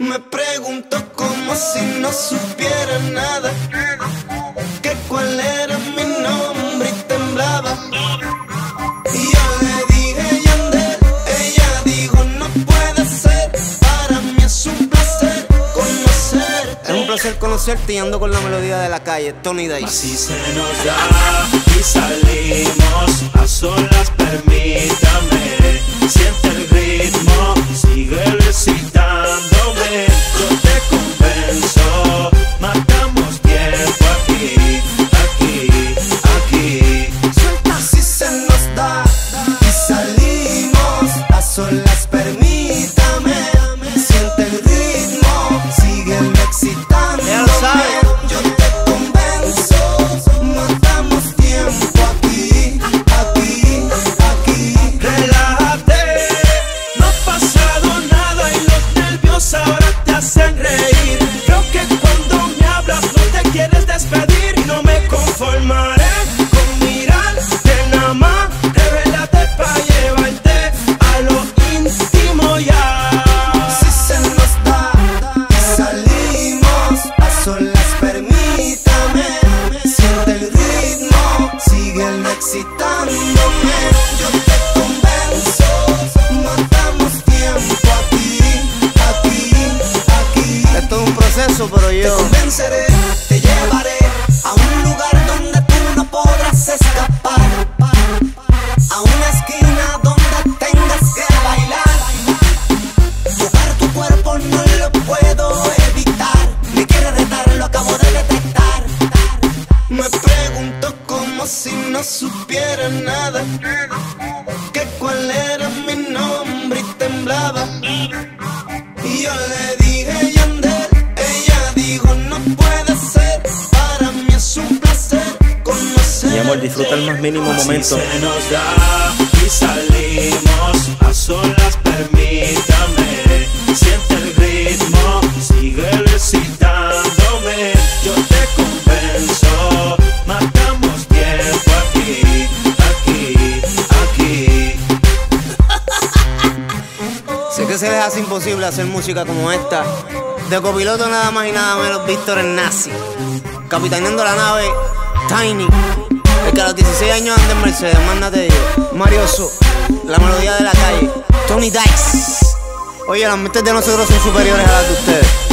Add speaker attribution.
Speaker 1: Me pregunto como si no supiera nada, que cuál era mi nombre y temblaba. Y yo le dije Yandel, ella dijo no puede ser, para mí es un placer conocerte.
Speaker 2: Es un placer conocerte y ando con la melodía de la calle, Tony Dice.
Speaker 3: Así se nos da y salimos a solas, permítame. Siente el ritmo, sigue recitándome. Yo te convenzo, matamos tiempo aquí, aquí, aquí.
Speaker 1: Suelta si se nos da y salimos a solas, permítame. Siente el ritmo, sígueme excitándome.
Speaker 2: Ya lo sabes.
Speaker 1: Yo te convenzo, matamos tiempo aquí, aquí, aquí.
Speaker 3: Relájate, no ha pasado nada y los nervios ahora te hacen reír. Creo que cuando me hablas no te quieres despedir y no me conformaré con mirarte nada más. Revélate pa' llevarte a lo íntimo ya.
Speaker 1: Si se nos da y salimos a solas, permítame. Siente el ritmo, sígueme excitándome. Yo te convenzo, matamos tiempo aquí, aquí, aquí.
Speaker 2: Esto es un proceso, pero
Speaker 1: Te
Speaker 2: yo
Speaker 1: convenceré, te llevaré a un lugar donde tú no podrás escapar, a una esquina donde tengas que bailar. Tocar tu cuerpo no lo puedo evitar, me quiere retar, lo acabo de detectar. Me pregunto como si no supiera nada, que cuál era mi nombre y temblaba. Y yo le dije Yandel, ella dijo no puede ser, para mí es un placer conocer.
Speaker 4: Mi amor, disfruta el más mínimo
Speaker 3: Así
Speaker 4: momento.
Speaker 3: se nos da y salimos a solas, permítame. Siente el ritmo, sigue recitándome. Yo te convenzo, matamos tiempo aquí, aquí, aquí.
Speaker 2: sé que se les hace imposible hacer música como esta. De copiloto nada más y nada menos Víctor el Nazi. Capitaneando la nave, Tiny. El que a los 16 años anda en Mercedes, mándate digo. Marioso, la melodía de la calle, Tony Dice. Oye, las mentes de nosotros son superiores a las de ustedes.